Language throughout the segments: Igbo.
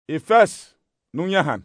Efes nunyahan.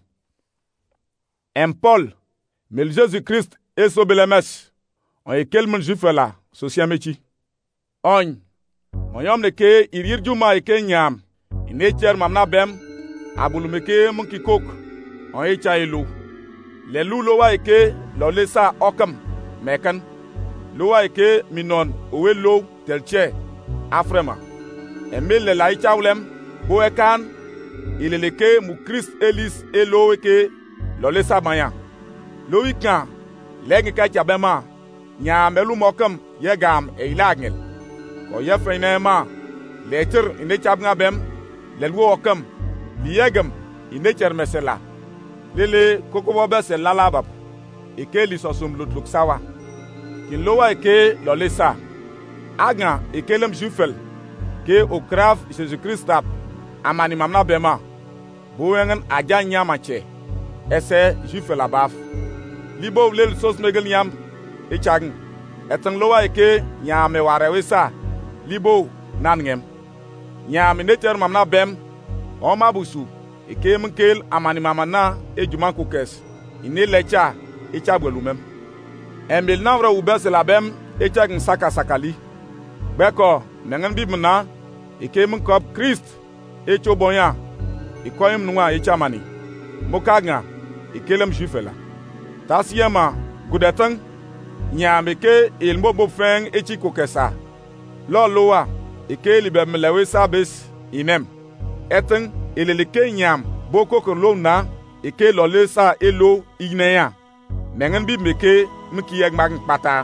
En Paul, mel Jésus-Christ et sobelemes, on ekelmen jufela, sociamechi. On, mon ne ke irir juma eke nyam, inecher mamna bem, abulumeke monkey cook, on echa elu. Le lowa eke, lolesa okam, mekan, lowa eke minon, owe lo, telche, afrema. Emil le laicha ulem, boekan, ileleke mu Christ elis elo eke, lolesa mayan. Loikan, legi kacha bema, nya melu mokam, yegam e ilagel. Ko yefrenema, leter inechabnga bem, lelwo okam, liyegam, inecher mesela. Lele kokobobe se lalabab, eke lisosum lutluk sawa. Kin lowa eke lolesa, agna ekelem jufel, ke okrav Jésus-Christ ap, amani mamna bema, bowengen aja nyamache, ese jufel abaf. Libo lel sos megel nyam, echagn, etang lowa eke nyame warewesa, libo nangem. Nyame neter mamna bem, oma busu, eke mkel amani mamana ejuman kukes, ine lecha, echabwelumem. Embil navra ubese labem, echagn sakali. Beko, nengen bibna, eke mkop Christ, echo bonya, ikoyem nwa echamani. Mokagna, ekelem jufela. Tasiyema, gudetang, nyameke ilmobo feng echi kukesa. Loa, eke libemelewe sabes, inem. Eteng, ilelike nyam, boko kolona, eke lolesa elo igneya. Nengen bibmeke, mkiyeg magn pata.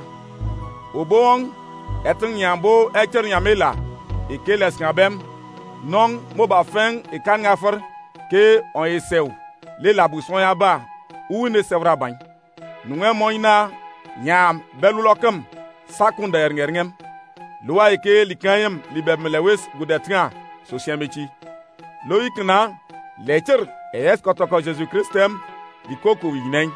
Obong, eteng nyambo echer nyamela, eke lesngabem, non moba feng ekan ngafer, ke on esew, le labuson yaba, ou ne sevra bany. Nungwe moyna, nyam belulokam, sakunda erngem. Lua eke likayem libemlewes gudetra, sociamechi. Loikna, lecher, es kotoko Jésus-Christem, likoko wignen.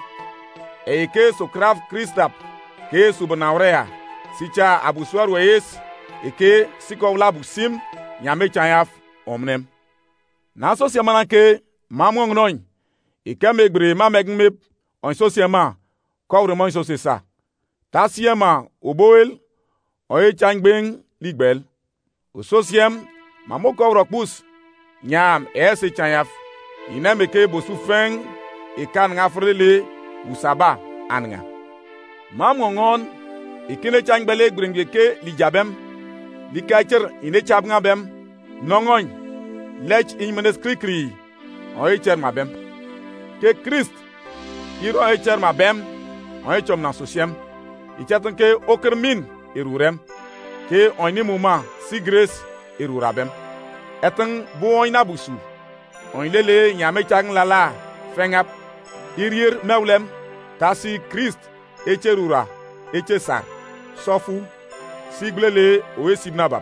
Eke sokrav Christap, ke subanaurea, sicha abuswar weyes, eke sikowla busim, nyame chayaf, omnem. Na sociamana ke, mamong noy, eke megbre ma megmep, on sociama, kowreman sosesa. Tasiema, oboel, oye changbeng, ligbel. O sociam, mamo kowrokbus, nyam ese chayaf, inemeke bosu feng, ekan ngafrele, usaba, anga. Mamongon, ikine changbele gringeke lijabem, likacher ine chabngabem, nongon, lech inmenes krikri, oye cher mabem. Ke Christ, iro oye cher mabem, oye chom na sociam, ichatan ke okermin, irurem, ke oyni muma, si grace, irurabem. Etang boy na busu, oynlele nyame chang lala, fengap, irir mewlem, tasi Christ, echerura, echesar, sofu, siglele owe sibnabab.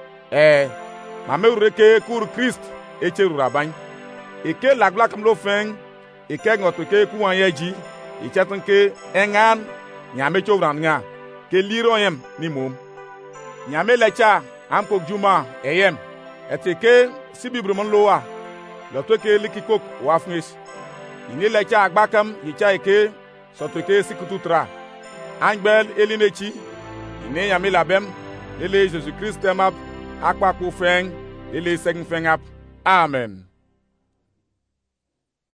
Mame ureke kur Christ, echerura bany. Eke laglak mlo feng, eke ngotoke kuwanyeji, ichatanke engan, nyame chovran nga, ke liroyem ni mum. Nyame lecha, amkok juma, eyem, eteke sibibrumon loa, lotweke likikok wafnis. Ini lecha agbakam, yicha eke, sotoke sikututra. Angbel elinechi, ine nyame labem, lele Jésus-Christ temap, akpaku feng, lele seng fengap. Amen.